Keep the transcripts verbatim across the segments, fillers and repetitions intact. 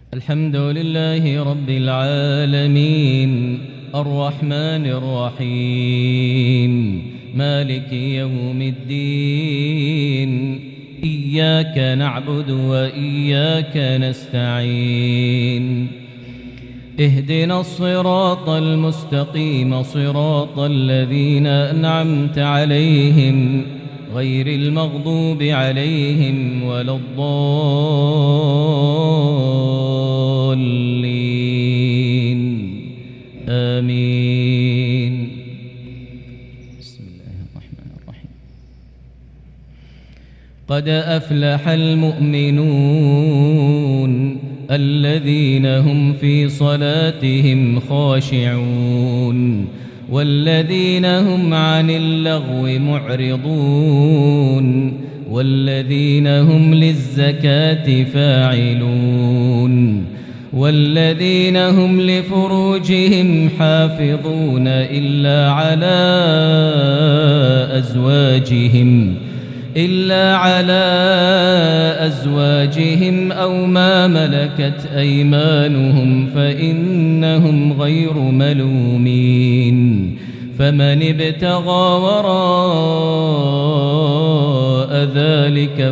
الحمد لله رب العالمين الرحمن الرحيم مالك يوم الدين إياك نعبد وإياك نستعين اهدنا الصراط المستقيم صراط الذين أنعمت عليهم غير المغضوب عليهم ولا الضالين آمين. بسم الله الرحمن الرحيم. قد أفلح المؤمنون الذين هم في صلاتهم خاشعون والذين هم عن اللغو معرضون والذين هم للزكاة فاعلون والذين هم لفروجهم حافظون إلا على أزواجهم إلا على أزواجهم أو ما ملكت أيمانهم فإنهم غير ملومين فمن ابتغى وراء ذلك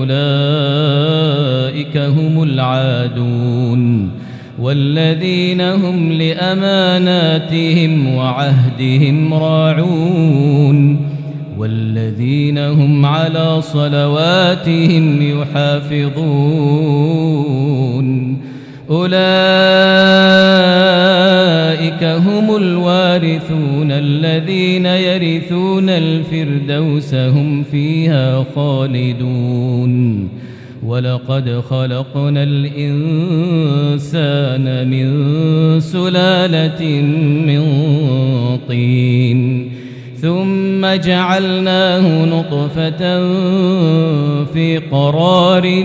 فأولئك هم العادون والذين هم لأماناتهم وعهدهم راعون والذين هم على صلواتهم يحافظون أولئك هم الوارثون الذين يرثون الفردوس هم فيها خالدون ولقد خلقنا الإنسان من سلالة من طين ثم جعلناه نطفة في قرار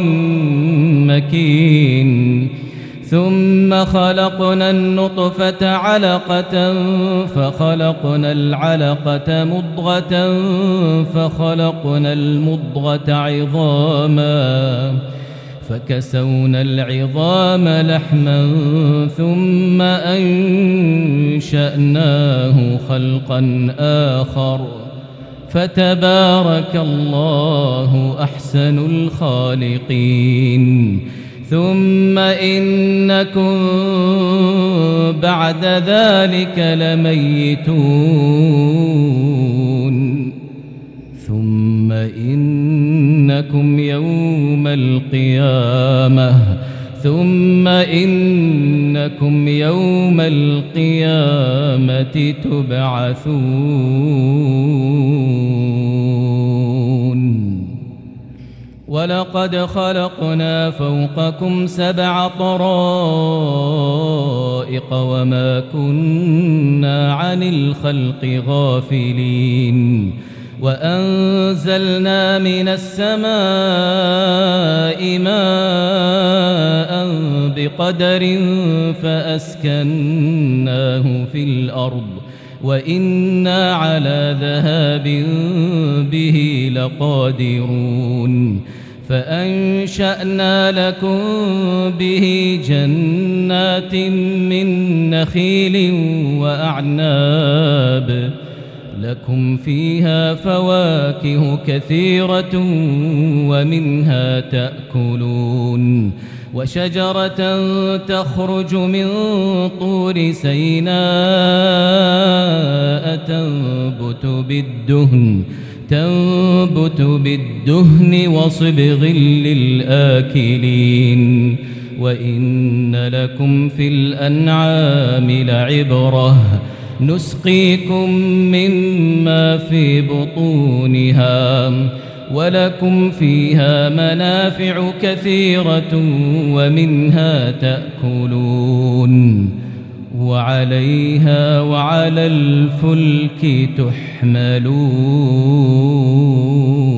مكين ثم خلقنا النطفة علقة فخلقنا العلقة مضغة فخلقنا المضغة عظاما فكسونا العظام لحما ثم أنشأناه خلقا آخر فتبارك الله أحسن الخالقين ثم إنكم بعد ذلك لميتون ثم إنكم يوم القيامة ثم إنكم يوم القيامة تبعثون ولقد خلقنا فوقكم سبع طرائق وما كنا عن الخلق غافلين وأنزلنا من السماء ماء بقدر فأسكناه في الأرض وإنا على ذهاب به لقادرون فأنشأنا لكم به جنات من نخيل وأعناب لكم فيها فواكه كثيرة ومنها تأكلون وشجرة تخرج من طور سيناء تنبت بالدهن تنبت بالدهن وصبغ للآكلين وإن لكم في الأنعام لعبرة نسقيكم مما في بطونها ولكم فيها منافع كثيرة ومنها تأكلون وعليها وعلى الفلك تحملون.